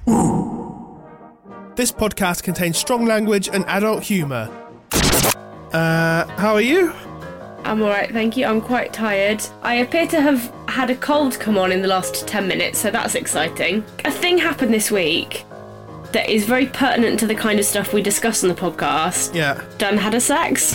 This podcast contains strong language and adult humour. How are you? I'm alright, thank you. I'm quite tired. I appear to have had a cold come on in the last 10 minutes, so that's exciting. A thing happened this week that is very pertinent to the kind of stuff we discuss on the podcast. Yeah. Dan had a sex.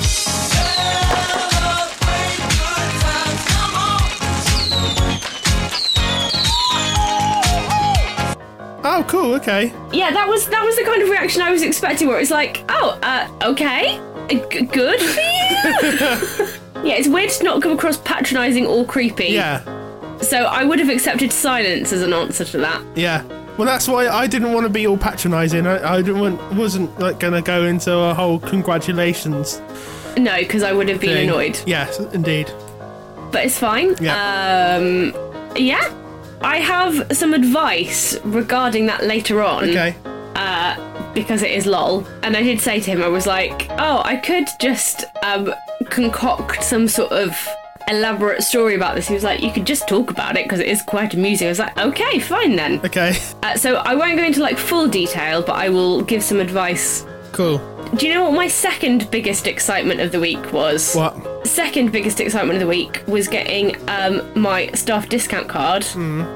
Oh, cool, okay. Yeah, that was the kind of reaction I was expecting, where it's like, okay, good for you. Yeah, it's weird to not come across patronising or creepy. Yeah. So I would have accepted silence as an answer to that. Yeah. Well, that's why I didn't want to be all patronising. Wasn't like going to go into a whole congratulations. No, because I would have been thing. annoyed. Yes, indeed. But it's fine. Yeah. Yeah. I have some advice regarding that later on. Okay. Because it is lol. And I did say to him, I was like, I could just concoct some sort of elaborate story about this. He was like, you could just talk about it because it is quite amusing. I was like, okay, fine then. Okay. So I won't go into like full detail, but I will give some advice. Cool. Do you know what my second biggest excitement of the week was? What? Second biggest excitement of the week was getting my staff discount card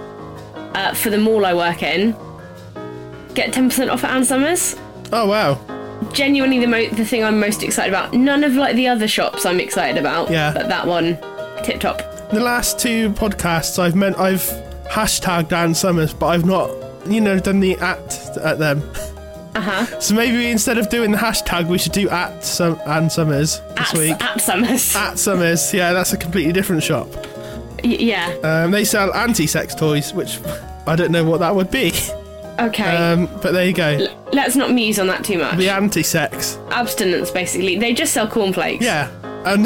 for the mall I work in. Get 10% off at Ann Summers. Oh, wow. Genuinely the thing I'm most excited about. None of like the other shops I'm excited about. Yeah. But that one, tip top. The last two podcasts I've hashtagged Ann Summers, but I've not, done the at them. Uh-huh. So maybe instead of doing the hashtag, we should do Ann Summers this week. At Summers. At Summers, yeah, that's a completely different shop. Yeah. They sell anti-sex toys, which I don't know what that would be. Okay. But there you go. Let's not muse on that too much. The anti-sex. Abstinence, basically. They just sell cornflakes. Yeah. And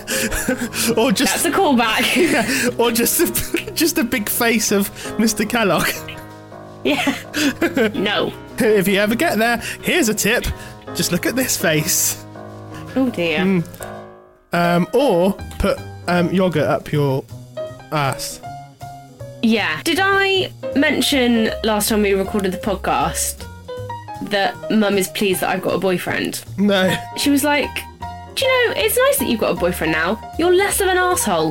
or just that's a callback. Yeah, or just a big face of Mr. Kellogg. Yeah. No. If you ever get there, here's a tip. Just look at this face. Oh dear. Or put yogurt up your ass. Yeah. Did I mention last time we recorded the podcast that Mum is pleased that I've got a boyfriend? No. She was like, do you know, it's nice that you've got a boyfriend now. You're less of an arsehole.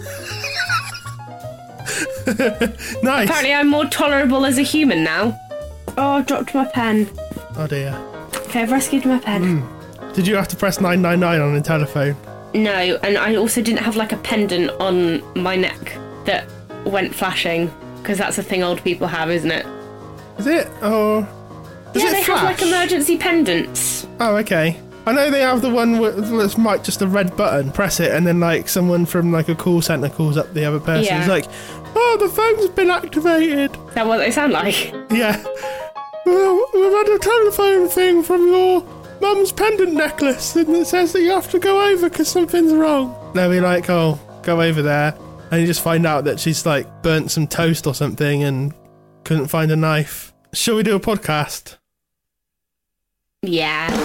Nice. Apparently I'm more tolerable as a human now. Oh, I've dropped my pen. Oh dear. Okay, I've rescued my pen. Did you have to press 999 on the telephone? No, and I also didn't have like a pendant on my neck that went flashing, because that's a thing old people have, isn't it? Is it? Or does it they flash? have like emergency pendants. Oh, okay. I know they have the one that's like just a red button. Press it, and then like someone from like a call centre calls up the other person. Yeah. It's like, oh, the phone's been activated. Is that what they sound like? Yeah. Well, we've had a telephone thing from your mum's pendant necklace, and it says that you have to go over because something's wrong. They'll be like, oh, go over there. And you just find out that she's like burnt some toast or something and couldn't find a knife. Shall we do a podcast? Yeah.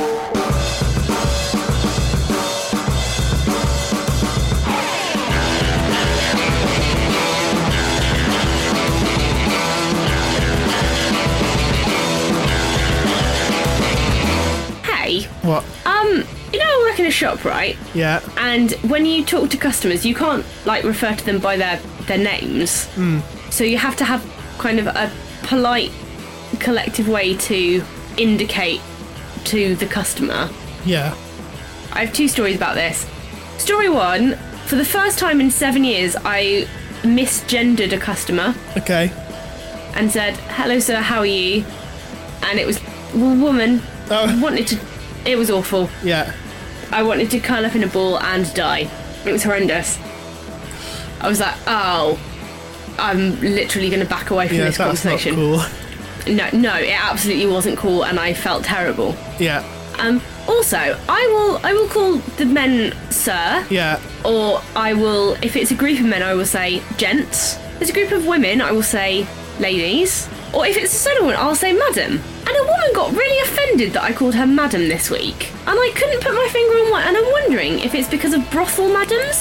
Hey. What? I work in a shop, right? Yeah. And when you talk to customers, you can't like refer to them by their names. So you have to have kind of a polite, collective way to indicate to the customer. Yeah. I have two stories about this. Story one, for the first time in 7 years, I misgendered a customer Okay. and said, hello sir, how are you? And it was a woman. Oh. It was awful. Yeah. I wanted to curl up in a ball and die. It was horrendous. I was like, oh, I'm literally going to back away from this that's conversation. not cool. No, it absolutely wasn't cool, and I felt terrible. Yeah. Also, I will call the men sir. Yeah. Or I will, if it's a group of men, I will say gents. If it's a group of women, I will say ladies. Or if it's a solo woman, I'll say madam. And a woman got really offended that I called her madam this week. And I couldn't put my finger on why. And I'm wondering if it's because of brothel madams.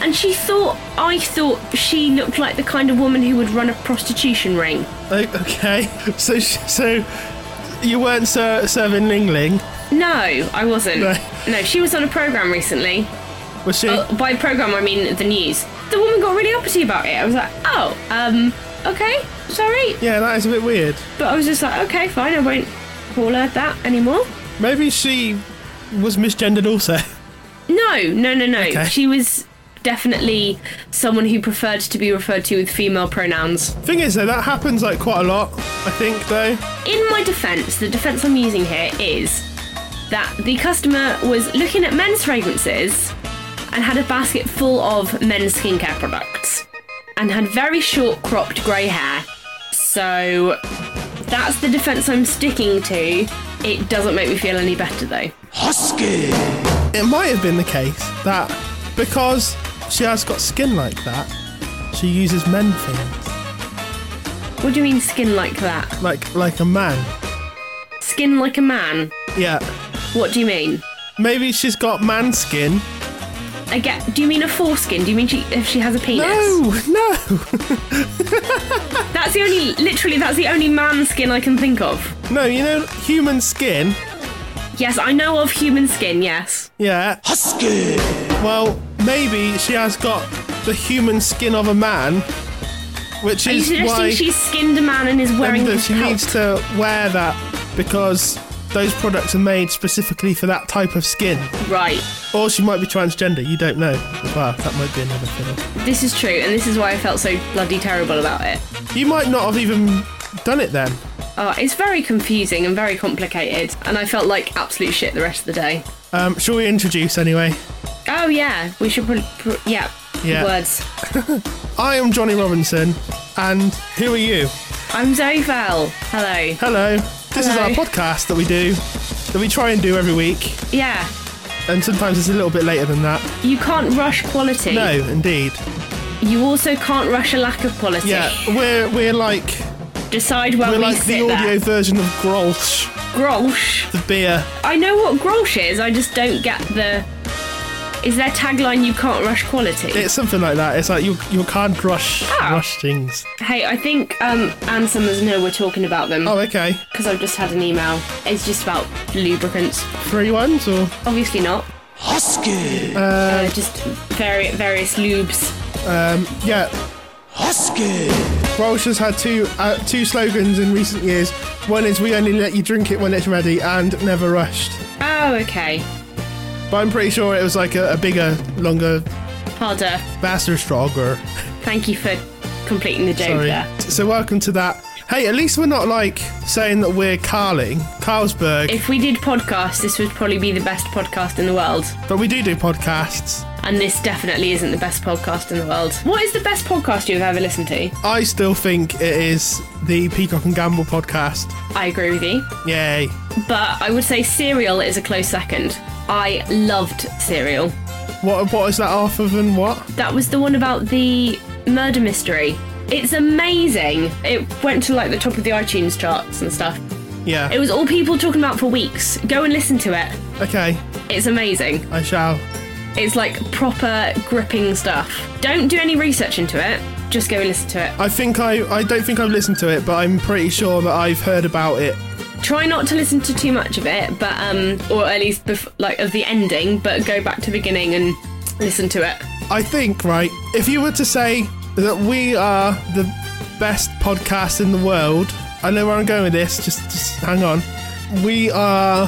And I thought she looked like the kind of woman who would run a prostitution ring. Okay, so you weren't serving Ling Ling? No, I wasn't. No, she was on a programme recently. Was she? By programme, I mean the news. The woman got really uppity about it. I was like, okay, sorry. Yeah, that is a bit weird. But I was just like, okay, fine, I won't call her that anymore. Maybe she was misgendered also. No. Okay. She was definitely someone who preferred to be referred to with female pronouns. Thing is, though, that happens like quite a lot, I think, though. In my defence, the defence I'm using here is that the customer was looking at men's fragrances and had a basket full of men's skincare products and had very short cropped grey hair. So that's the defence I'm sticking to. It doesn't make me feel any better though. Husky! It might have been the case that because she has got skin like that, she uses men things. What do you mean skin like that? Like a man. Skin like a man? Yeah. What do you mean? Maybe she's got man skin. Do you mean a foreskin? Do you mean if she has a penis? No. That's the only man skin I can think of. No, you know human skin? Yes, I know of human skin, yes. Yeah. Husky! Well, maybe she has got the human skin of a man, which Are you is suggesting why she's skinned a man and is wearing that his she pelt? needs to wear that because those products are made specifically for that type of skin. Right. Or she might be transgender, you don't know as well. That might be another thing. This is true, and this is why I felt so bloody terrible about it. You might not have even done it then. Oh, it's very confusing and very complicated, and I felt like absolute shit the rest of the day. Shall we introduce anyway? Oh, yeah. We should yeah. Words. I am Johnny Robinson, and who are you? I'm Zoe Fell. Hello. Hello. This is our podcast that we try and do every week, Yeah. and sometimes it's a little bit later than that. You can't rush quality. No, indeed. You also can't rush a lack of quality. Yeah, we're like Decide where we're we like sit the audio there. version of Grolsch, Grolsch. the beer. I know what Grolsch is, I just don't get the... Is their tagline, you can't rush quality? It's something like that. It's like you can't rush things. Hey, I think Ann Summers know we're talking about them. Oh, okay. Because I've just had an email. It's just about lubricants. 3 ones or Obviously not. Husky! Just various lubes. yeah. Husky! Grolsch has had two slogans in recent years. One is we only let you drink it when it's ready, and never rushed. Oh, okay. But I'm pretty sure it was like a bigger, longer, Harder. faster, stronger. Thank you for completing the joke Sorry. there. So welcome to that. Hey, at least we're not like saying that we're Carlsberg, If we did podcasts, this would probably be the best podcast in the world. but we do podcasts. And this definitely isn't the best podcast in the world. What is the best podcast you've ever listened to? I still think it is the Peacock and Gamble podcast. I agree with you. Yay. But I would say Serial is a close second. I loved Serial. What is that off of and what? That was the one about the murder mystery. It's amazing. It went to like the top of the iTunes charts and stuff. Yeah. It was all people talking about for weeks. Go and listen to it. Okay, It's amazing. I shall. It's like proper gripping stuff. Don't do any research into it. Just go and listen to it. I don't think I've listened to it, but I'm pretty sure that I've heard about it. Try not to listen to too much of it, but or at least of the ending, but go back to the beginning and listen to it. I think, right, if you were to say that we are the best podcast in the world, I know where I'm going with this, just hang on. We are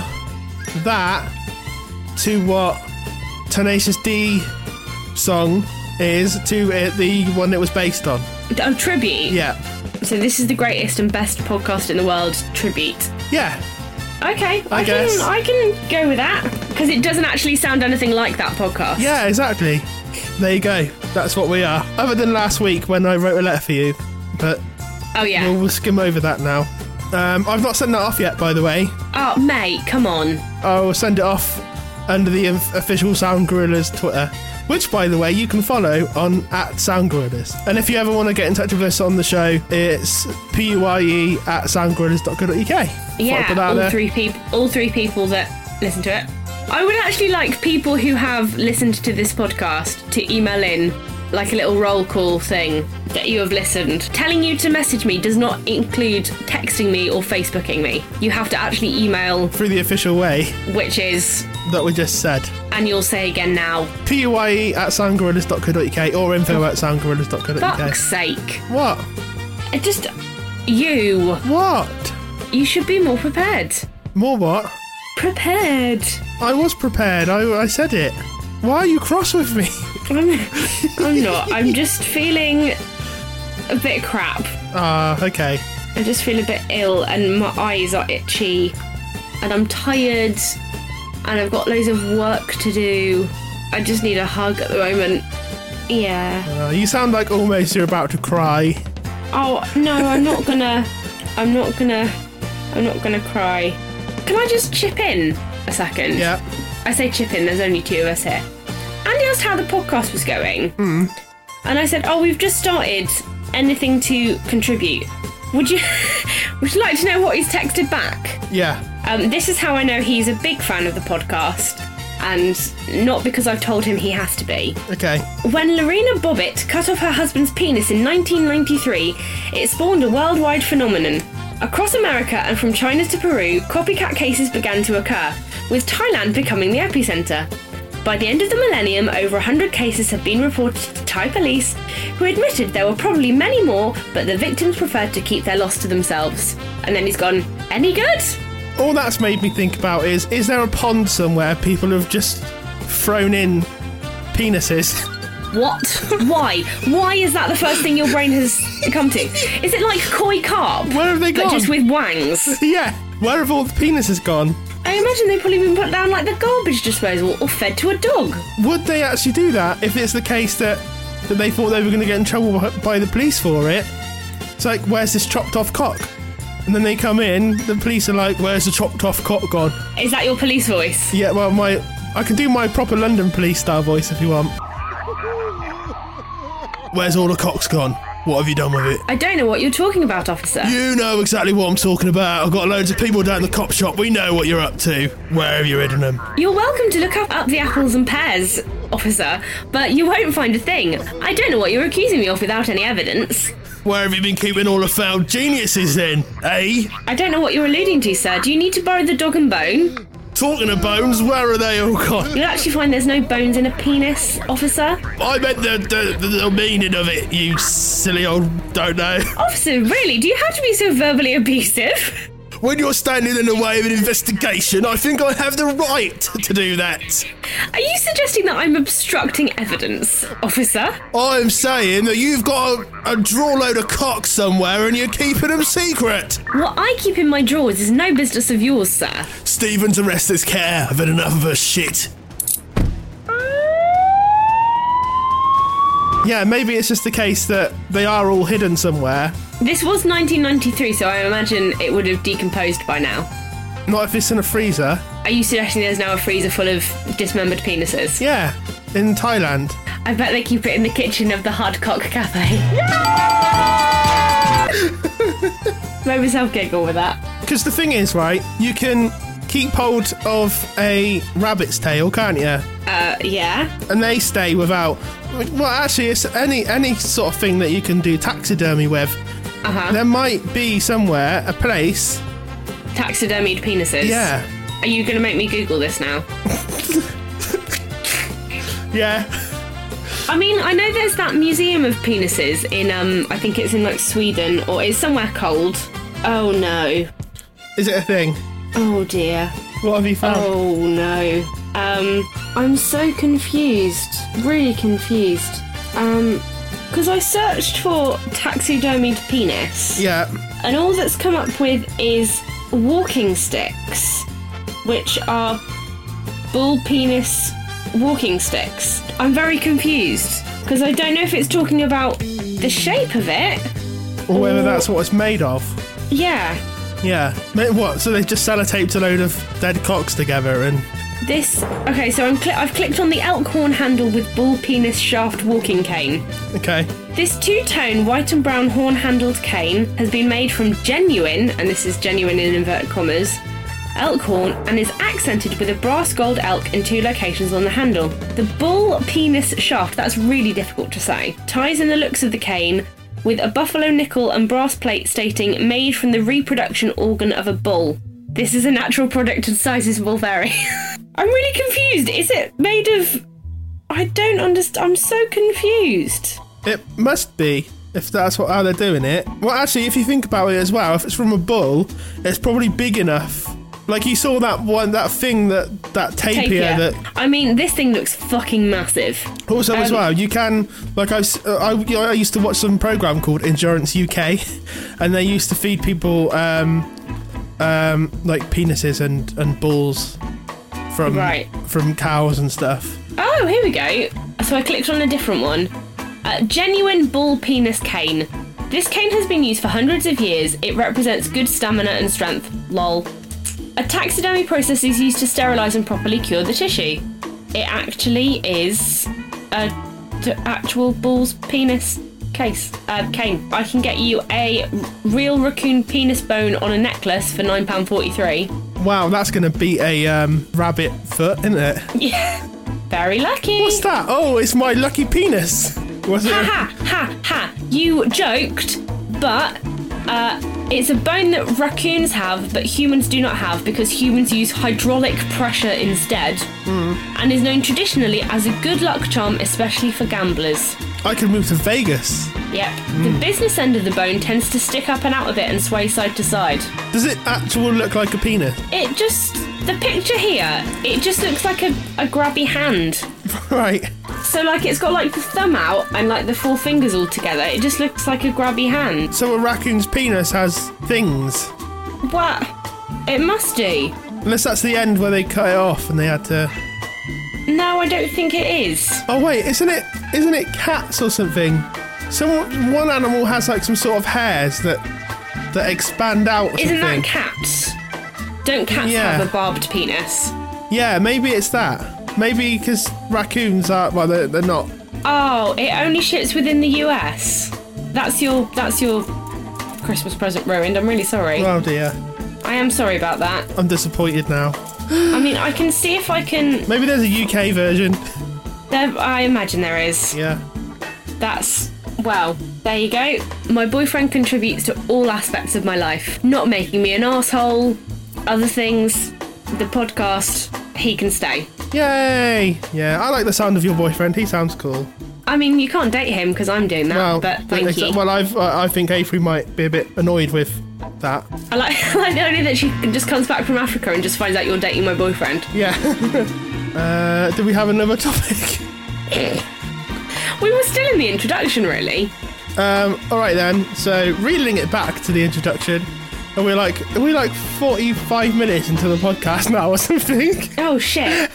that to what Tenacious D song is to the one it was based on. Oh, tribute. Yeah. So this is the greatest and best podcast in the world, tribute. Yeah. Okay, I guess. I can go with that because it doesn't actually sound anything like that podcast. Yeah, exactly. There you go. That's what we are. Other than last week when I wrote a letter for you, but Oh yeah. we'll skim over that now. I've not sent that off yet, by the way. Oh mate, come on. I will send it off under the official Sound Gorillas Twitter, which, by the way, you can follow on @SoundGorillas. And if you ever want to get in touch with us on the show, it's puye@soundgorillas.co.uk. Yeah, Put that out all there. three people that listen to it. I would actually like people who have listened to this podcast to email in like a little roll call thing that you have listened. Telling you to message me does not include texting me or Facebooking me. You have to actually email, Through the official way which is, that we just said. and you'll say again now, PUYE@soundgorillas.co.uk or info@soundgorillas.co.uk. fuck's sake. What? It just, you What? should be more prepared. More what? Prepared. I was prepared. I said it. Why are you cross with me? I'm not. I'm just feeling a bit crap. Okay. I just feel a bit ill and my eyes are itchy and I'm tired and I've got loads of work to do. I just need a hug at the moment. Yeah. You sound like almost you're about to cry. Oh, no, I'm not gonna cry. Can I just chip in a second? Yeah. I say chip in, there's only two of us here. Andy asked how the podcast was going. And I said, oh, we've just started. Anything to contribute? Would you like to know what he's texted back? Yeah. This is how I know he's a big fan of the podcast, and not because I've told him he has to be. Okay. When Lorena Bobbitt cut off her husband's penis in 1993, it spawned a worldwide phenomenon. Across America and from China to Peru, copycat cases began to occur, with Thailand becoming the epicenter. By the end of the millennium, over 100 cases have been reported to Thai police, who admitted there were probably many more, but the victims preferred to keep their loss to themselves. And then he's gone, any good? All that's made me think about is there a pond somewhere people have just thrown in penises? What? Why? Why is that the first thing your brain has come to? Is it like koi carp? Where have they But gone? just with wangs? Yeah. Where have all the penises gone? I imagine they've probably been put down like the garbage disposal or fed to a dog. Would they actually do that if it's the case that they thought they were going to get in trouble by the police for it? It's like, where's this chopped off cock? And then they come in, the police are like, where's the chopped off cock gone? Is that your police voice? Yeah, well, I can do my proper London police style voice if you want. Where's all the cocks gone? What have you done with it? I don't know what you're talking about, officer. You know exactly what I'm talking about. I've got loads of people down the cop shop. We know what you're up to. Where have you hidden them? You're welcome to look up the apples and pears, officer, but you won't find a thing. I don't know what you're accusing me of without any evidence. Where have you been keeping all the found geniuses then, eh? I don't know what you're alluding to, sir. Do you need to borrow the dog and bone? Talking of bones, where are they all gone? You'll actually find there's no bones in a penis, officer. I meant the meaning of it, you silly old don't know. Officer, really? Do you have to be so verbally abusive? When you're standing in the way of an investigation, I think I have the right to do that. Are you suggesting that I'm obstructing evidence, officer? I'm saying that you've got a draw load of cock somewhere and you're keeping them secret. What I keep in my drawers is no business of yours, sir. Stephen's arrested care. I've had enough of her shit. Yeah, maybe it's just the case that they are all hidden somewhere. This was 1993, so I imagine it would have decomposed by now. Not if it's in a freezer. Are you suggesting there's now a freezer full of dismembered penises? Yeah, in Thailand. I bet they keep it in the kitchen of the Hardcock Cafe. Made myself giggle with that. Because the thing is, right, you can keep hold of a rabbit's tail, can't you? Yeah. And they stay without... Well, actually, it's any sort of thing that you can do taxidermy with. Uh-huh. There might be somewhere, a place... Taxidermied penises? Yeah. Are you going to make me Google this now? Yeah. I mean, I know there's that museum of penises in, I think it's in, like, Sweden, or it's somewhere cold. Oh, no. Is it a thing? Oh, dear. What have you found? Oh, no. I'm so confused. Really confused. Because I searched for taxidermied penis. Yeah. And all that's come up with is walking sticks, which are bull penis walking sticks. I'm very confused, because I don't know if it's talking about the shape of it. Or whether that's what it's made of. Yeah. Yeah. What? So they just sellotaped a load of dead cocks together and... This... Okay, so I've clicked on the elk horn handle with bull penis shaft walking cane. Okay. This two-tone white and brown horn-handled cane has been made from genuine, and this is genuine in inverted commas, elk horn and is accented with a brass gold elk in 2 locations on the handle. The bull penis shaft, that's really difficult to say, ties in the looks of the cane with a buffalo nickel and brass plate stating made from the reproduction organ of a bull. This is a natural product and sizes will vary. I'm really confused. Is it made of... I don't understand. I'm so confused. It must be, if that's how they're doing it. Well, actually, if you think about it as well, if it's from a bull, it's probably big enough. Like you saw that thing, that tapir that... I mean, this thing looks fucking massive. Also, as well, you can... Like, I used to watch some programme called Endurance UK, and they used to feed people, like, penises and balls from cows and stuff. Oh, here we go. So I clicked on a different one. Genuine bull penis cane. This cane has been used for hundreds of years. It represents good stamina and strength. Lol. A taxidermy process is used to sterilise and properly cure the tissue. It actually is a actual bull's penis cane. I can get you a real raccoon penis bone on a necklace for £9.43. Wow, that's going to beat a rabbit foot, isn't it? Yeah. Very lucky. What's that? Oh, it's my lucky penis. Was it? Ha. You joked, but it's a bone that raccoons have, but humans do not have because humans use hydraulic pressure instead, and is known traditionally as a good luck charm, especially for gamblers. I can move to Vegas. Yep. The business end of the bone tends to stick up and out a bit and sway side to side. Does it actually look like a penis? It just... The picture here, it just looks like a grabby hand. Right. So, like, it's got, like, the thumb out and, like, the 4 fingers all together. It just looks like a grabby hand. So a raccoon's penis has things? What? It must do. Unless that's the end where they cut it off and they had to... No, I don't think it is. Oh, wait, isn't it cats or something? One animal has, like, some sort of hairs that expand out or Isn't something. that cats? Don't cats have a barbed penis? Yeah, maybe it's that. Maybe because raccoons are... Well, they're not. Oh, it only ships within the US. That's your Christmas present ruined. I'm really sorry. Oh, dear. I am sorry about that. I'm disappointed now. I mean, I can see if I can... Maybe there's a UK version. I imagine there is. Yeah. That's... Well, there you go. My boyfriend contributes to all aspects of my life. Not making me an arsehole. Other things. The podcast. He can stay. Yay! Yeah, I like the sound of your boyfriend. He sounds cool. I mean, you can't date him because I'm doing that, but thank you. Well, I think Avery might be a bit annoyed with that. I like the idea that she just comes back from Africa and just finds out you're dating my boyfriend. Yeah. Do we have another topic? We were still in the introduction, really. All right then. So, reeling it back to the introduction, and we're like 45 minutes into the podcast now or something. Oh shit.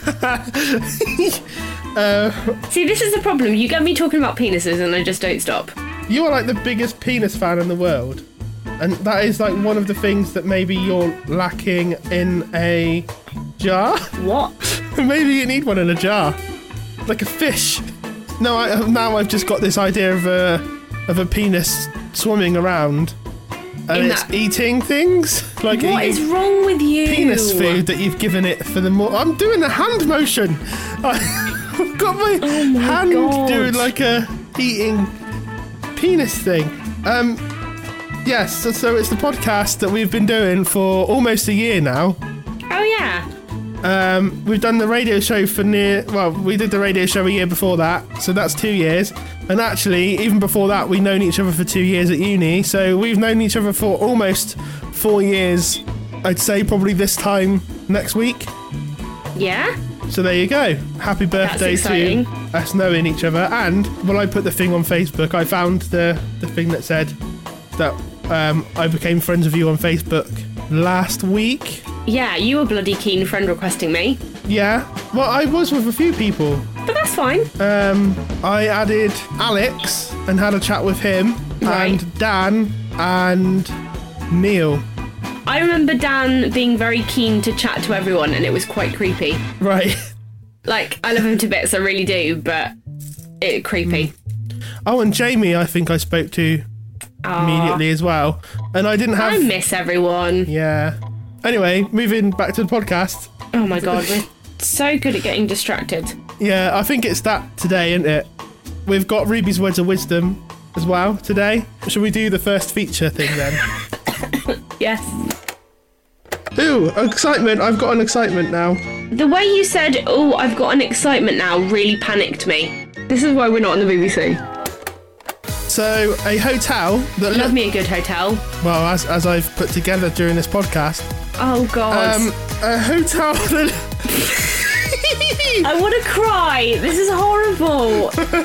See, this is the problem. You get me talking about penises and I just don't stop. You are like the biggest penis fan in the world, and that is like one of the things that maybe you're lacking in a jar. What? Maybe you need one in a jar, like a fish. No, now I've just got this idea of a penis swimming around, and it's eating things. Like what is wrong with you? Penis food that you've given it for the more. I'm doing a hand motion. I've got my hand doing like a eating penis thing. Yes. So it's the podcast that we've been doing for almost a year now. Oh yeah. We've done the radio show for we did the radio show a year before that, so that's 2 years. And actually, even before that, we've known each other for 2 years at uni, so we've known each other for almost 4 years. I'd say probably this time next week. Yeah? So there you go. Happy birthday to us knowing each other. And when I put the thing on Facebook, I found the thing that said that I became friends with you on Facebook last week. Yeah, you were bloody keen friend requesting me. Yeah, well, I was with a few people. But that's fine. I added Alex and had a chat with him, right. And Dan and Neil. I remember Dan being very keen to chat to everyone, and it was quite creepy. Right. Like, I love him to bits, I really do, but it's creepy. Oh, and Jamie, I think I spoke to immediately as well. And I didn't have... I miss everyone. Yeah. Anyway, moving back to the podcast. Oh my god, we're so good at getting distracted. Yeah, I think it's that today, isn't it? We've got Ruby's Words of Wisdom as well today. Should we do the first feature thing then? Yes. Ooh, excitement. I've got an excitement now. The way you said, oh, I've got an excitement now, really panicked me. This is why we're not on the BBC. So, a hotel that Love me a good hotel. well, as I've put together during this podcast, Oh god. a hotel that... I want to cry. This is horrible.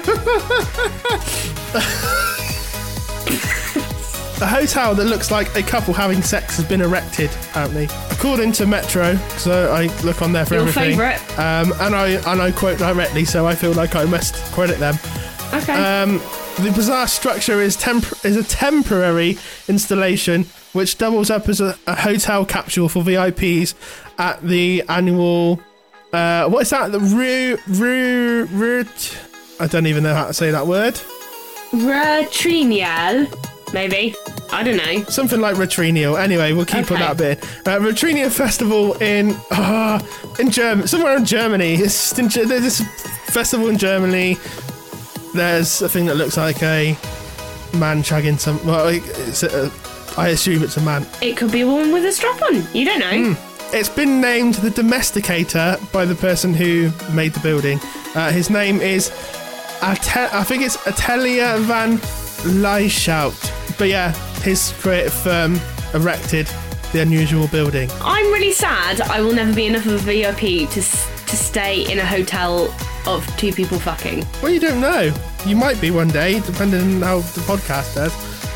A hotel that looks like a couple having sex has been erected, apparently. According to Metro, so I look on there for Your everything. favourite. And I quote directly, so I feel like I must credit them. Okay. The bizarre structure is a temporary installation which doubles up as a hotel capsule for VIPs at the annual... what is that? The I don't even know how to say that word. Retrinial, maybe. I don't know. Something like Retrinio. Anyway, we'll keep on that bit. Retrinio Festival in Germany, somewhere in Germany. There's this festival in Germany. There's a thing that looks like a man shagging some. Well, I assume it's a man. It could be a woman with a strap on. You don't know. It's been named the Domesticator by the person who made the building. His name is I think it's Atelier van Leishout. But yeah, his creative firm erected the unusual building. I'm really sad. I will never be enough of a VIP to stay in a hotel of two people fucking. Well, you don't know. You might be one day, depending on how the podcast does.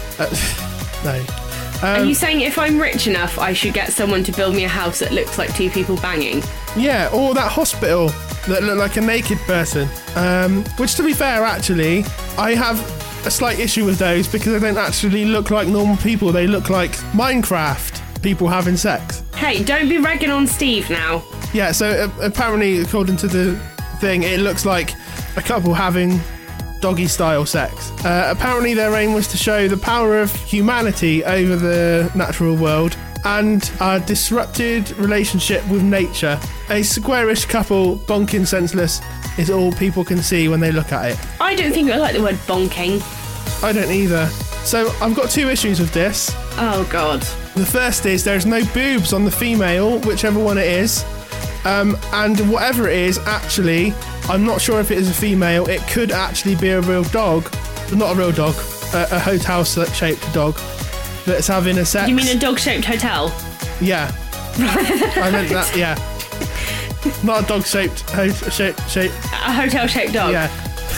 No. Are you saying if I'm rich enough, I should get someone to build me a house that looks like two people banging? Yeah, or that hospital that looked like a naked person. Which, to be fair, actually, I have a slight issue with those because they don't actually look like normal people. They look like Minecraft people having sex. Hey, don't be ragging on Steve now. Yeah, so apparently, according to the thing, it looks like a couple having doggy-style sex. Apparently, their aim was to show the power of humanity over the natural world and a disrupted relationship with nature. A squarish couple bonking senseless is all people can see when they look at it. I don't think I like the word bonking. I don't either. So I've got two issues with this. Oh, God. The first is there's no boobs on the female, whichever one it is. And whatever it is, actually, I'm not sure if it is a female. It could actually be a real dog. Not a real dog. A hotel-shaped dog that's having a sex. You mean a dog-shaped hotel? Yeah. I meant that, yeah. Not a dog-shaped shape. A hotel-shaped dog? Yeah.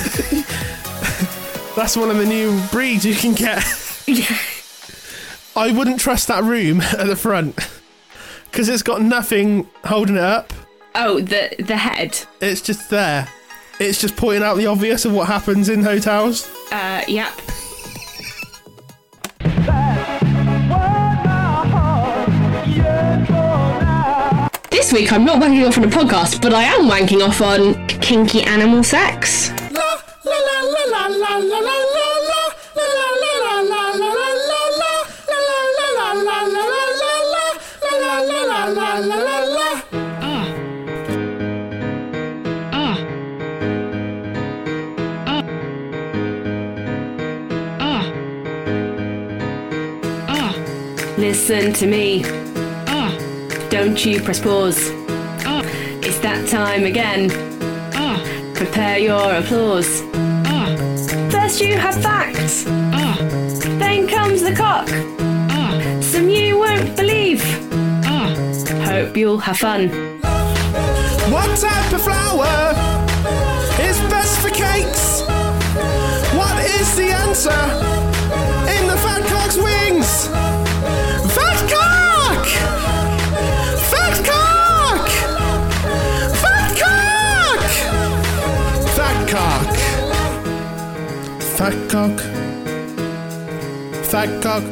That's one of the new breeds you can get. I wouldn't trust that room at the front because it's got nothing holding it up. Oh, the head? It's just there. It's just pointing out the obvious of what happens in hotels. Yep. This week I'm not wanking off on a podcast, but I am wanking off on kinky animal sex. Listen to me. Don't you press pause. It's that time again. Prepare your applause. First you have facts. Then comes the cock. Some you won't believe. Hope you'll have fun. What type of flour is best for cakes? What is the answer in the fat cock's wings? Fat cock! Fat cock! Fat cock! Fat cock! Fat cock! Fat cock!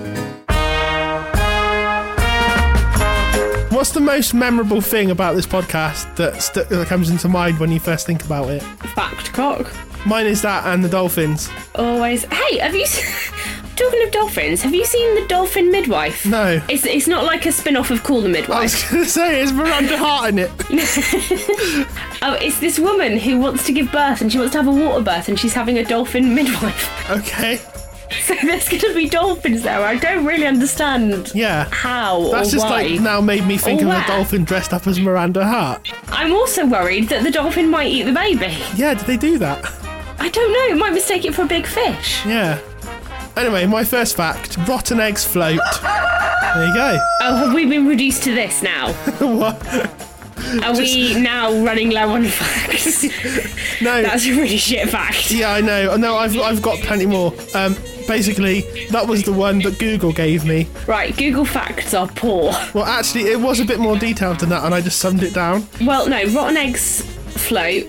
What's the most memorable thing about this podcast that comes into mind when you first think about it? Fact cock. Mine is that and the dolphins. Always. Hey, have you talking of dolphins, have you seen The Dolphin Midwife? No. It's not like a spin-off of Call the I Midwife. was going to say, is Miranda Hart in it? Oh, it's this woman who wants to give birth and she wants to have a water birth and she's having a dolphin midwife. Okay. So there's going to be dolphins there. I don't really understand Yeah. how That's or just why. like now made me think Or of where. a dolphin dressed up as Miranda Hart. I'm also worried that the dolphin might eat the baby. Yeah, did they do that? I don't know. It might mistake it for a big fish. Yeah. Anyway, my first fact, rotten eggs float. There you go. Oh, have we been reduced to this now? What? Are we now running low on facts? No. That's a really shit fact. Yeah, I know. No, I've got plenty more. Basically, that was the one that Google gave me. Right, Google facts are poor. Well, actually, it was a bit more detailed than that, and I just summed it down. Well, no, rotten eggs float.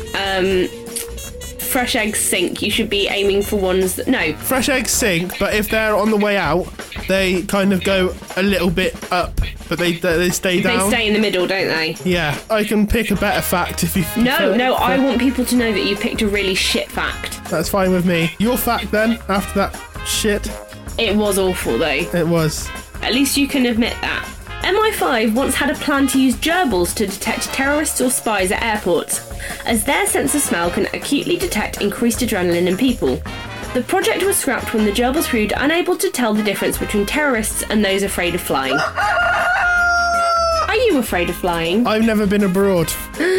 Fresh eggs sink. You should be aiming for ones that... No. Fresh eggs sink, but if they're on the way out, they kind of go a little bit up, but they stay They down. stay in the middle, don't they? Yeah, I can pick a better fact if you... No, I want people to know that you picked a really shit fact. That's fine with me. Your fact then, after that shit, It was awful, though. it was. At least you can admit that. MI5 once had a plan to use gerbils to detect terrorists or spies at airports, as their sense of smell can acutely detect increased adrenaline in people. The project was scrapped when the gerbils proved unable to tell the difference between terrorists and those afraid of flying. Are you afraid of flying? I've never been abroad.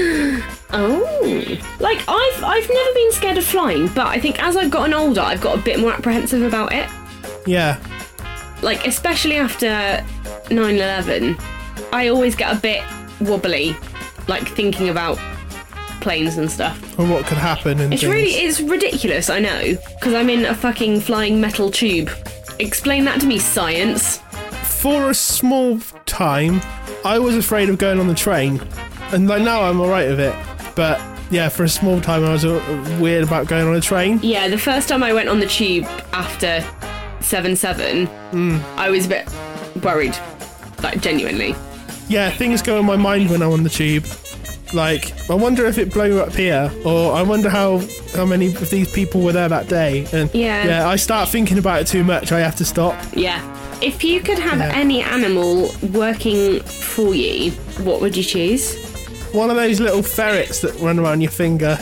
Oh. Like, I've never been scared of flying, but I think as I've gotten older, I've got a bit more apprehensive about it. Yeah. Like, especially after 9/11, I always get a bit wobbly, like thinking about planes and stuff. And what could happen and It's things. it's ridiculous, I know, because I'm in a fucking flying metal tube. Explain that to me, science. For a small time, I was afraid of going on the train, and like now I'm alright with it. But yeah, for a small time, I was weird about going on a train. Yeah, the first time I went on the tube after 7/7, I was a bit worried, like genuinely. Yeah, things go in my mind when I'm on the tube. Like, I wonder if it blew up here, or I wonder how many of these people were there that day. And Yeah. I start thinking about it too much. I have to stop. Yeah. If you could have Yeah. any animal working for you, what would you choose? One of those little ferrets that run around your finger.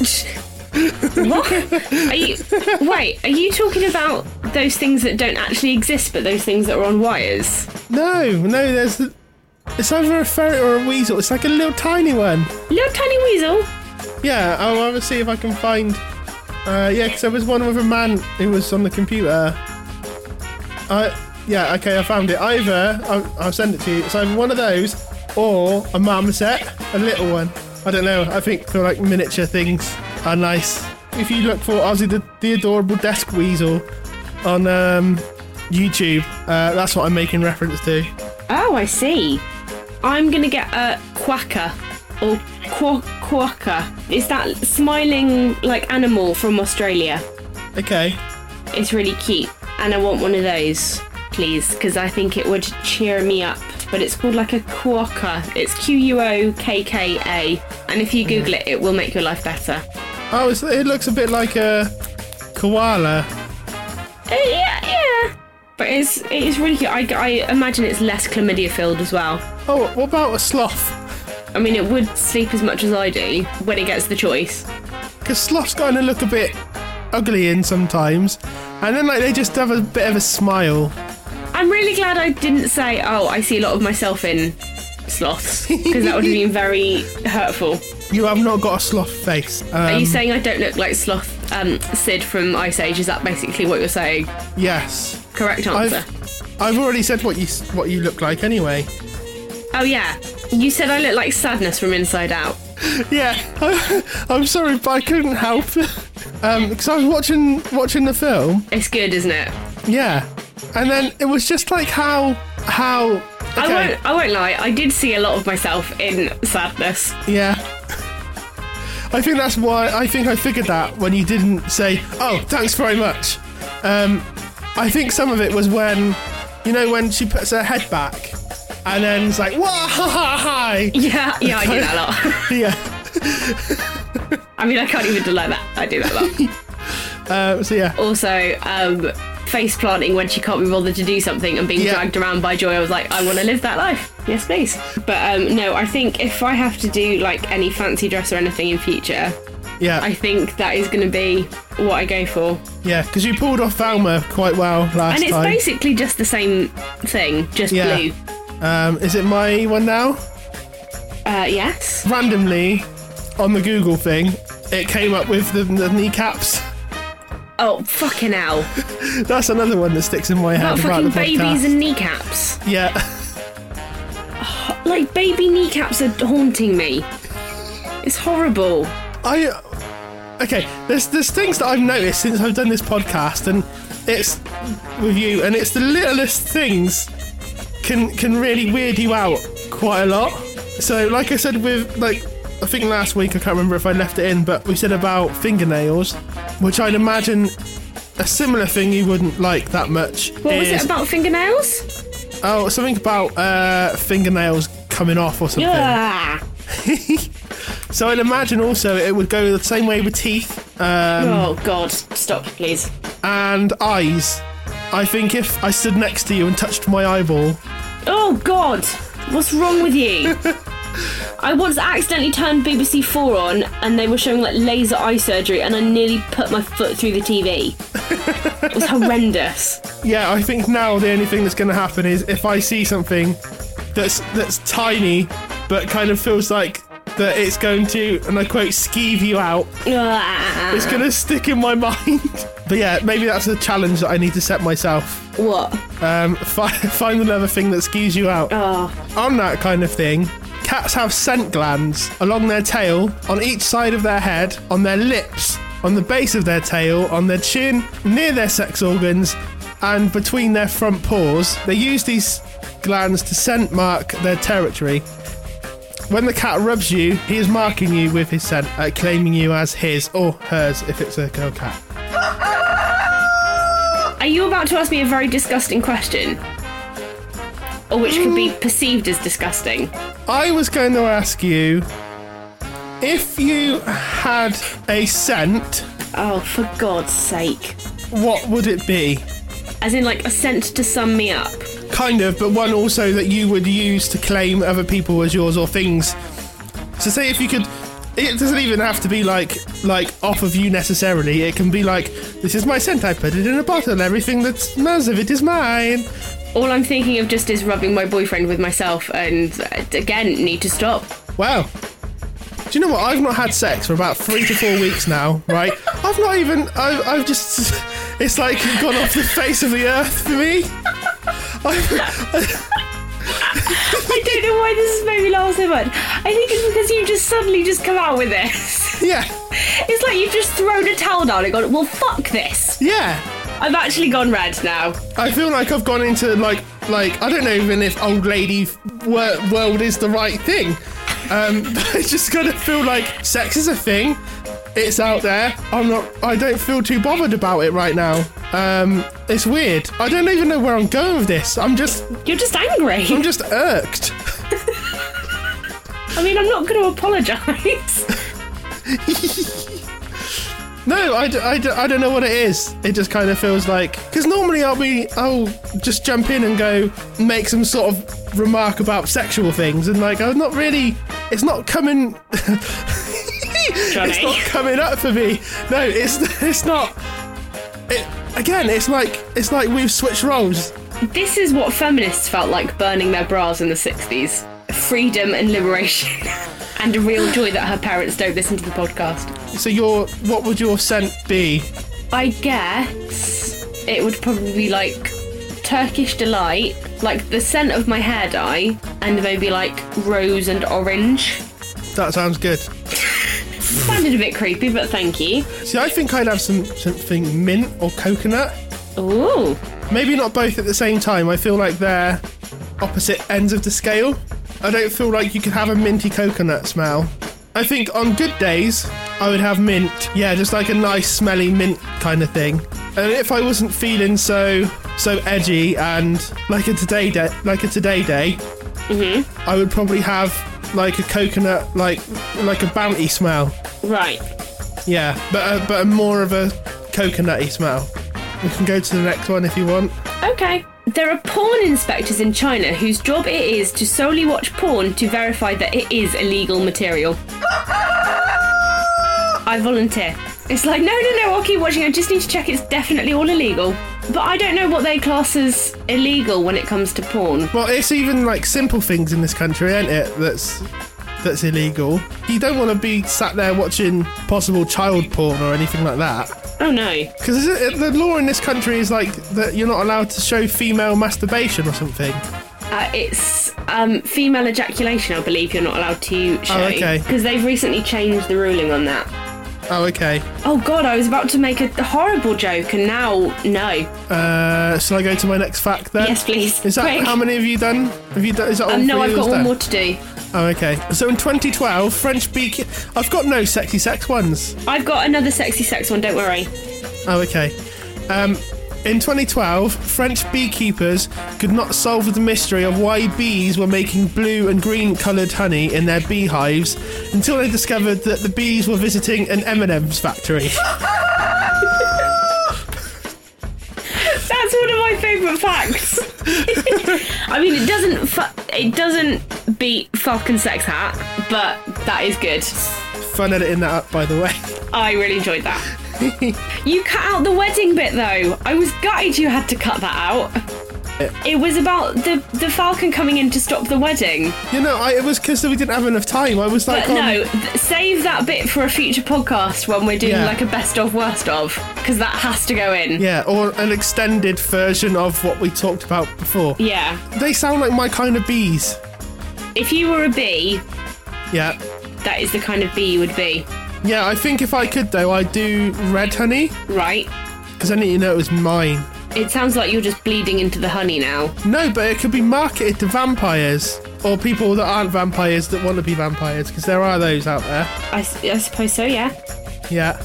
What? Are you talking about those things that don't actually exist, but those things that are on wires? No, it's either a ferret or a weasel. It's like a little tiny one. Little tiny weasel? Yeah, I'll have to see if I can find. Yeah, because there was one with a man who was on the computer. Yeah, okay, I found it. Either I'll send it to you. It's either one of those or a marmoset, a little one. I don't know. I think for like miniature things are nice. If you look for Ozzy the Adorable Desk Weasel on YouTube, that's what I'm making reference to. Oh, I see. I'm gonna get a quacker or quacker. It's that smiling like animal from Australia. Okay. It's really cute, and I want one of those, please, because I think it would cheer me up. But it's called like a quokka. It's Quokka, and if you Google it, it will make your life better. Oh, it looks a bit like a koala. Yeah. But it is really cute. I imagine it's less chlamydia filled as well. Oh, what about a sloth? I mean, it would sleep as much as I do when it gets the choice. Because sloths kind of look a bit ugly in sometimes, and then like they just have a bit of a smile. I'm really glad I didn't say, oh, I see a lot of myself in sloths, because that would have been very hurtful. You have not got a sloth face. Are you saying I don't look like sloth Sid from Ice Age? Is that basically what you're saying? Yes. Correct answer. I've already said what you look like anyway. Oh yeah, you said I look like Sadness from Inside Out. Yeah, I'm sorry, but I couldn't help. Because I was watching the film. It's good, isn't it? Yeah, and then it was just like how. Okay. I won't lie. I did see a lot of myself in Sadness. Yeah. I think that's why I figured that when you didn't say, "Oh, thanks very much." I think some of it was when she puts her head back, and then it's like, "Wah ha ha hi." Yeah, I do that a lot. Yeah. I mean, I can't even do like that. I do that a lot. So yeah. Also, face planting when she can't be bothered to do something and being dragged around by Joy. I was like, I want to live that life. Yes, please. But no, I think if I have to do like any fancy dress or anything in future, I think that is going to be what I go for. Yeah, because you pulled off Velma quite well last time. And it's basically just the same thing, just blue. Is it my one now? Yes. Randomly, on the Google thing, it came up with the kneecaps. Oh, fucking hell. That's another one that sticks in my head about the fucking podcast. babies and kneecaps. Yeah. Like, baby kneecaps are haunting me. It's horrible. Okay, there's things that I've noticed since I've done this podcast, and it's with you, and it's the littlest things can really weird you out quite a lot. So, like I said with, like, I think last week, I can't remember if I left it in, but we said about fingernails, which I'd imagine a similar thing you wouldn't like that much. What was it about fingernails? Oh, something about fingernails coming off or something. Yeah. So I'd imagine also it would go the same way with teeth. Oh, God. Stop, please. And eyes. I think if I stood next to you and touched my eyeball... Oh, God. What's wrong with you? I once accidentally turned BBC 4 on and they were showing like laser eye surgery and I nearly put my foot through the TV. It was horrendous. Yeah, I think now the only thing that's going to happen is if I see something that's tiny but kind of feels like that it's going to, and I quote, skeeve you out, it's going to stick in my mind. But yeah, maybe that's a challenge that I need to set myself. What? Find another thing that skeeves you out. Oh. On that kind of thing, cats have scent glands along their tail, on each side of their head, on their lips, on the base of their tail, on their chin, near their sex organs, and between their front paws. They use these glands to scent mark their territory. When the cat rubs you, he is marking you with his scent, claiming you as his or hers if it's a girl cat. Are you about to ask me a very disgusting question? Or which could be perceived as disgusting? I was going to ask you, if you had a scent... Oh, for God's sake. What would it be? As in, like, a scent to sum me up? Kind of, but one also that you would use to claim other people as yours or things. So say if you could... It doesn't even have to be like off of you necessarily. It can be like, this is my scent, I put it in a bottle, everything that smells of it is mine. All I'm thinking of just is rubbing my boyfriend with myself and, again, need to stop. Wow. Do you know what? I've not had sex for about 3 to 4 weeks now, right? I've just... It's like gone off the face of the earth for me. I don't know why this has made me laugh so much. I think it's because you just suddenly just come out with this. Yeah. It's like you've just thrown a towel down and gone, well, fuck this. Yeah. I've actually gone red now. I feel like I've gone into like I don't know even if old lady world is the right thing. I just gotta feel like sex is a thing. It's out there. I don't feel too bothered about it right now. It's weird. I don't even know where I'm going with this. You're just angry. I'm just irked. I mean, I'm not going to apologise. No, I don't know what it is. It just kind of feels like... Because normally I'll just jump in and go make some sort of remark about sexual things, and like I'm not really... It's not coming... Johnny. It's not coming up for me. No, it's not. Again, it's like we've switched roles. This is what feminists felt like burning their bras in the 60s. Freedom and liberation. And a real joy that her parents don't listen to the podcast. So what would your scent be? I guess it would probably be like Turkish Delight, like the scent of my hair dye, and maybe like rose and orange. That sounds good. Sounded a bit creepy, but thank you. See, I think I'd have something mint or coconut. Ooh. Maybe not both at the same time. I feel like they're opposite ends of the scale. I don't feel like you could have a minty coconut smell. I think on good days, I would have mint. Yeah, just like a nice smelly mint kind of thing. And if I wasn't feeling so edgy and like a today day, Mm-hmm. I would probably have like a coconut, like a bounty smell. Right. Yeah, but a more of a coconutty smell. We can go to the next one if you want. Okay. There are porn inspectors in China whose job it is to solely watch porn to verify that it is illegal material. I volunteer. It's like, no, I'll keep watching. I just need to check it's definitely all illegal. But I don't know what they class as illegal when it comes to porn. Well, it's even like simple things in this country, ain't it? That's illegal. You don't want to be sat there watching possible child porn or anything like that. Oh no. Because the law in this country is like that you're not allowed to show female masturbation or something. It's female ejaculation, I believe you're not allowed to show. Oh, okay. Because they've recently changed the ruling on that. Oh, okay. Oh god, I was about to make a horrible joke and now, no. Shall I go to my next fact then? Yes, please. Is that Quick. how many have you done? Is that all No, three I've of got yours one done? more to do. Oh, okay. So in 2012, French beekeeper... I've got no sexy sex ones. I've got another sexy sex one, don't worry. Oh, okay. In 2012, French beekeepers could not solve the mystery of why bees were making blue and green coloured honey in their beehives until they discovered that the bees were visiting an M&M's factory. That's one of my favourite facts. I mean, it doesn't beat Falcon Sex Hat, but that is good. Fun editing that up, by the way. I really enjoyed that. You cut out the wedding bit though. I was gutted you had to cut that out. It was about the Falcon coming in to stop the wedding. You know, it was because we didn't have enough time. I was like, But no, save that bit for a future podcast when we're doing Yeah. like a best of worst of, because that has to go in. Yeah, or an extended version of what we talked about before. Yeah. They sound like my kind of bees. If you were a bee, Yeah. that is the kind of bee you would be. Yeah, I think if I could, though, I'd do red honey, Right? because I need to know it was mine. It sounds like you're just bleeding into the honey now. No, but it could be marketed to vampires, or people that aren't vampires that want to be vampires, because there are those out there. I suppose so, yeah. Yeah.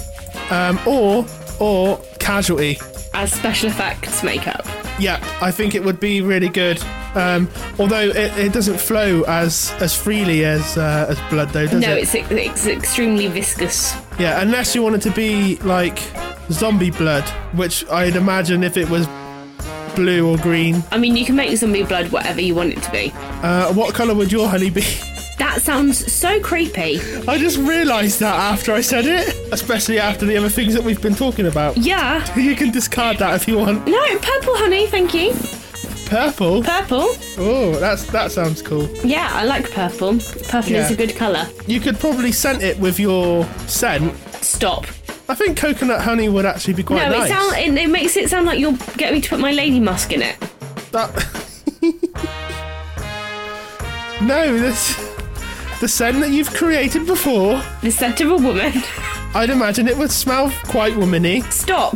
Or casualty. As special effects makeup. Yeah, I think it would be really good. Although it doesn't flow as freely as blood, though, does No, it? it's extremely viscous. Yeah, unless you want it to be like zombie blood, which I'd imagine if it was blue or green. I mean, you can make zombie blood whatever you want it to be. What colour would your honey be? That sounds so creepy. I just realised that after I said it, especially after the other things that we've been talking about. Yeah. You can discard that if you want. No, purple honey, thank you. Purple? Purple? Oh, that sounds cool. Yeah, I like purple. Purple Yeah. is a good colour. You could probably scent it with your scent. Stop. I think coconut honey would actually be quite No, nice. it makes it sound like you'll get me to put my lady musk in it. That... No, the scent that you've created before, The scent of a woman. I'd imagine it would smell quite womany. Stop.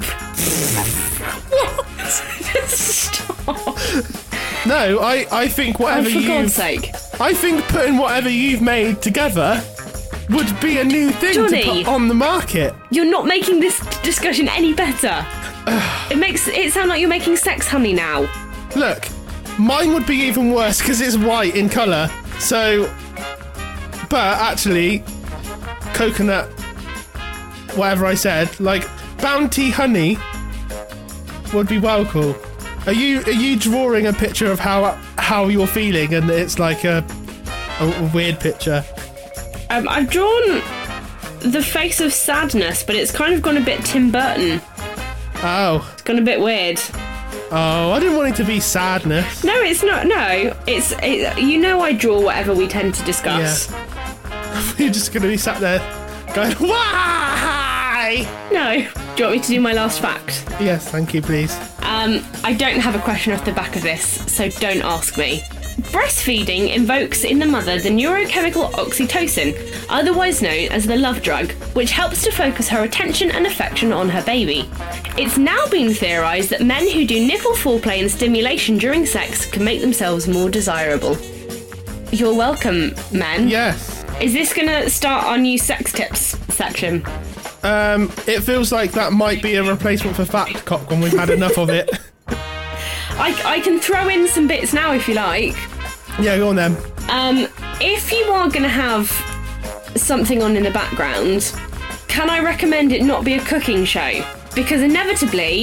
Stop. No, I think Oh, whatever for God's you've... sake. I think putting whatever you've made together would be a new thing Johnny. to put on the market. You're not making this discussion any better. It makes it sound like you're making sex honey now. Look, mine would be even worse because it's white in colour. So, but actually, coconut, whatever I said, like Bounty honey, would be well cool. Are you drawing a picture of how you're feeling, and it's like a weird picture? I've drawn the face of sadness, but it's kind of gone a bit Tim Burton. Oh, It's gone a bit weird. oh, I didn't want it to be sadness. No, it's not. No, it's you know I draw whatever we tend to discuss. You're just going to be sat there going, why? No. Do you want me to do my last fact? Yes, thank you, please. I don't have a question off the back of this, so don't ask me. Breastfeeding invokes in the mother the neurochemical oxytocin, otherwise known as the love drug, which helps to focus her attention and affection on her baby. It's now been theorised that men who do nipple foreplay and stimulation during sex can make themselves more desirable. You're welcome, men. Yes. Is this going to start our new sex tips section? It feels like that might be a replacement for Fact Cock when we've had enough of it. I can throw in some bits now if you like. Yeah, go on then. If you are going to have something on in the background, can I recommend it not be a cooking show? Because inevitably,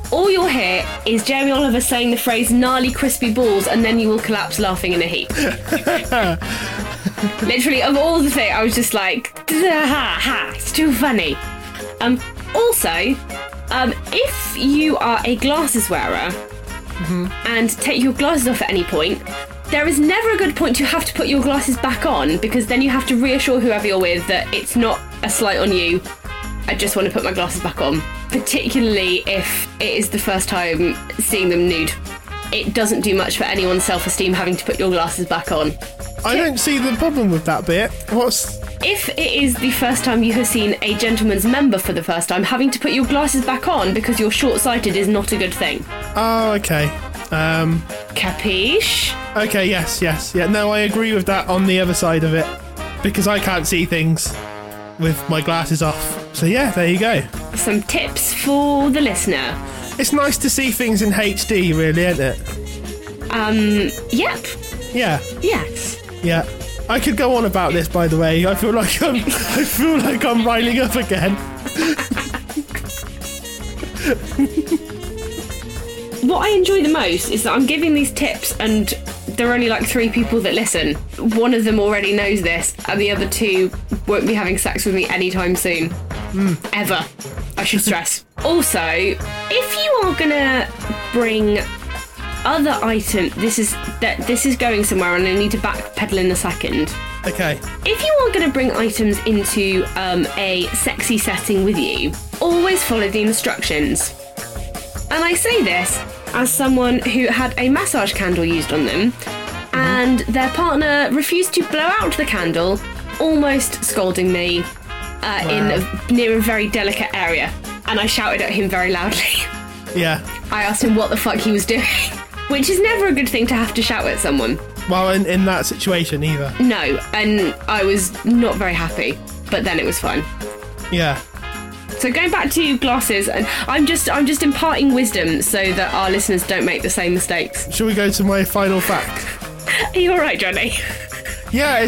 all you'll hear is Jamie Oliver saying the phrase gnarly crispy balls, and then you will collapse laughing in a heap. Literally, of all the things, I was just like, ha ha, it's too funny. Also, if you are a glasses wearer and take your glasses off at any point, there is never a good point to have to put your glasses back on, because then you have to reassure whoever you're with that it's not a slight on you. I just want to put my glasses back on, particularly if it is the first time seeing them nude. It doesn't do much for anyone's self-esteem having to put your glasses back on. I don't see the problem with that bit. If it is the first time you have seen a gentleman's member for the first time, having to put your glasses back on because you're short-sighted is not a good thing. Oh, okay. Capiche? Okay, yes. Yeah, no, I agree with that on the other side of it, because I can't see things with my glasses off. So yeah, there you go. Some tips for the listener. It's nice to see things in HD, really, isn't it? Yep. Yeah. Yes. Yeah. I could go on about this, by the way. I feel like I'm riling up again. What I enjoy the most is that I'm giving these tips and there are only like 3 people that listen. One of them already knows this, and the other 2 won't be having sex with me anytime soon. Ever. I should stress. Also, if you are gonna bring other items, this is going somewhere, and I need to backpedal in a second. Okay. If you are going to bring items into a sexy setting with you, always follow the instructions. And I say this as someone who had a massage candle used on them, and their partner refused to blow out the candle, almost scalding me near a very delicate area. And I shouted at him very loudly. Yeah. I asked him what the fuck he was doing, which is never a good thing to have to shout at someone. Well, in that situation either. No, and I was not very happy, but then it was fine. Yeah. So going back to glasses, and I'm just imparting wisdom so that our listeners don't make the same mistakes. Shall we go to my final fact? Are you alright, Johnny? Yeah,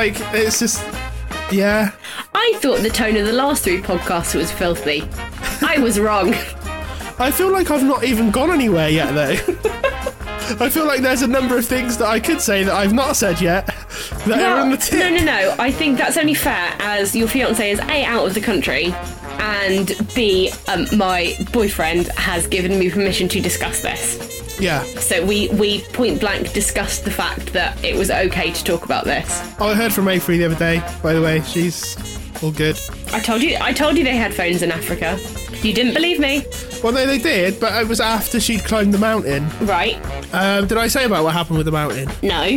yeah. I thought the tone of the last 3 podcasts was filthy. I was wrong. I feel like I've not even gone anywhere yet, though. I feel like there's a number of things that I could say that I've not said yet that are on the tip. No. I think that's only fair, as your fiancé is A, out of the country, and B, my boyfriend has given me permission to discuss this. Yeah. So we point blank discussed the fact that it was okay to talk about this. Oh, I heard from Mayfree the other day, by the way. She's all good. I told you they had phones in Africa. You didn't believe me. Well, no, they did, but it was after she'd climbed the mountain. Right. Did I say about what happened with the mountain? No.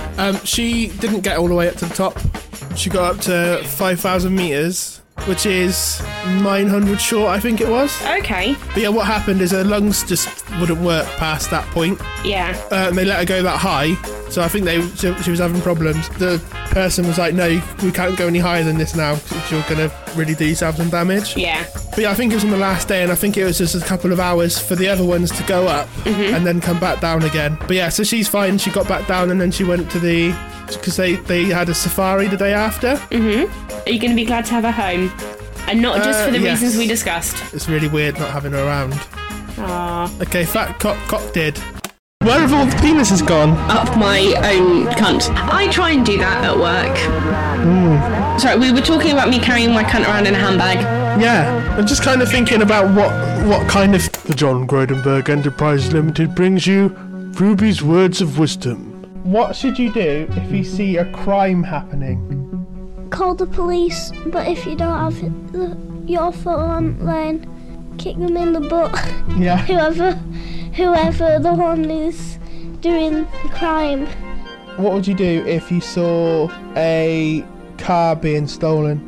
She didn't get all the way up to the top. She got up to 5,000 metres, which is 900 short, I think it was. Okay. But yeah, what happened is her lungs just wouldn't work past that point. Yeah. And they let her go that high, so I think she was having problems. The person was like, no, we can't go any higher than this now, because you're going to really do yourself some damage. Yeah. But yeah, I think it was on the last day, and I think it was just a couple of hours for the other ones to go up and then come back down again. But yeah, so she's fine. She got back down, and then she went to because they had a safari the day after. Are you going to be glad to have her home? And not just for the reasons we discussed. It's really weird not having her around. Aww. Okay, fat cock did. Where have all the penises gone? Up my own cunt. I try and do that at work. Sorry, we were talking about me carrying my cunt around in a handbag. Yeah, I'm just kind of thinking about what kind of... The John Grodenberg Enterprise Limited brings you Ruby's Words of Wisdom. What should you do if you see a crime happening? Call the police, but if you don't have your phone, then kick them in the butt. Yeah. Whoever the one is doing the crime. What would you do if you saw a car being stolen?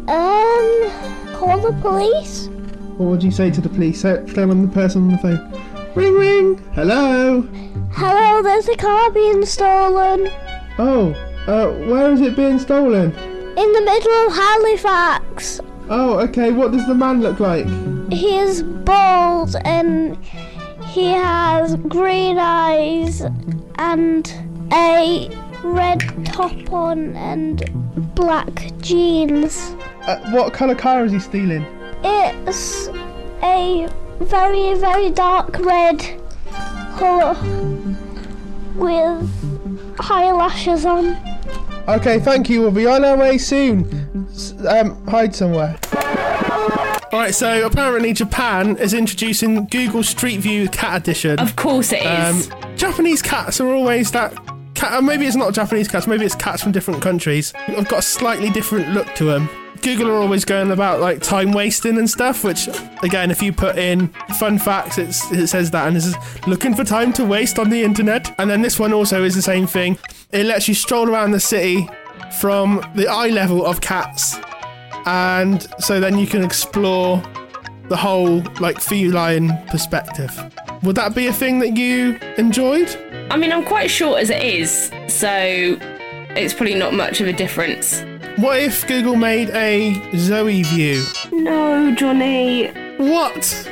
Call the police. What would you say to the police? Tell them the person on the phone. Ring, ring. Hello. Hello, there's a car being stolen. Oh, where is it being stolen? In the middle of Halifax. Oh, okay. What does the man look like? He is bald and he has green eyes and a red top on and black jeans. What colour car is he stealing? It's a very, very dark red colour with eyelashes on. Okay, thank you. We'll be on our way soon. Hide somewhere. Alright, so apparently Japan is introducing Google Street View Cat Edition. Of course it is. Japanese cats are always that... maybe it's not Japanese cats, maybe it's cats from different countries. They've got a slightly different look to them. Google are always going about like time wasting and stuff, which again, if you put in fun facts, it says that, and this is looking for time to waste on the internet. And then this one also is the same thing. It lets you stroll around the city from the eye level of cats, and so then you can explore the whole like feline perspective. Would that be a thing that you enjoyed? I mean, I'm quite short as it is, so it's probably not much of a difference. What if Google made a Zoe View? No, Johnny. What?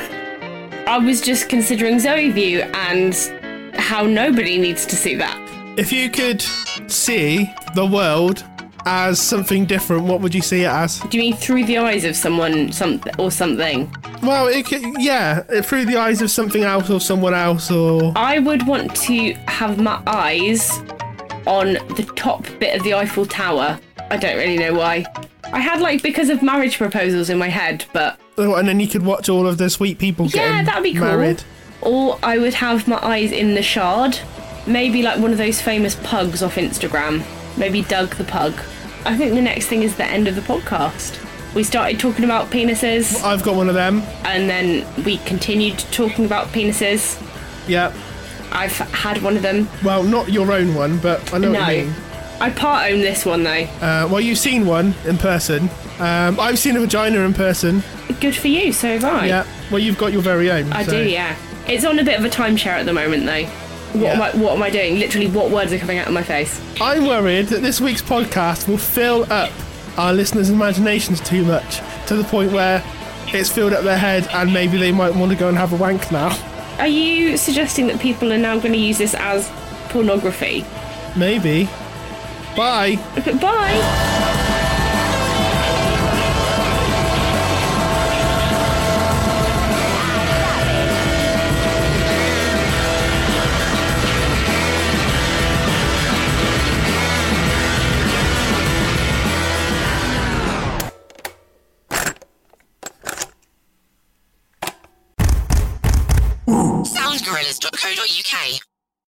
I was just considering Zoe View and how nobody needs to see that. If you could see the world as something different, what would you see it as? Do you mean through the eyes of someone or something? Well, through the eyes of something else or someone else, or... I would want to have my eyes on the top bit of the Eiffel Tower. I don't really know why. I had because of marriage proposals in my head, but... Oh, and then you could watch all of the sweet people getting that'd be cool. married. Or I would have my eyes in the Shard. Maybe like one of those famous pugs off Instagram. Maybe Doug the pug. I think the next thing is the end of the podcast. We started talking about penises. I've got one of them. And then we continued talking about penises. Yeah. I've had one of them. Well, not your own one, but I know what you mean. I part own this one though. Well, you've seen one in person. I've seen a vagina in person. Good for you, so have I. Yeah. Well, you've got your very own. I do, yeah. It's on a bit of a timeshare at the moment though. What am I doing? Literally, what words are coming out of my face? I'm worried that this week's podcast will fill up our listeners' imaginations too much, to the point where it's filled up their head and maybe they might want to go and have a wank now. Are you suggesting that people are now going to use this as pornography? Maybe. Bye. Bye. Soundgorillas.co.uk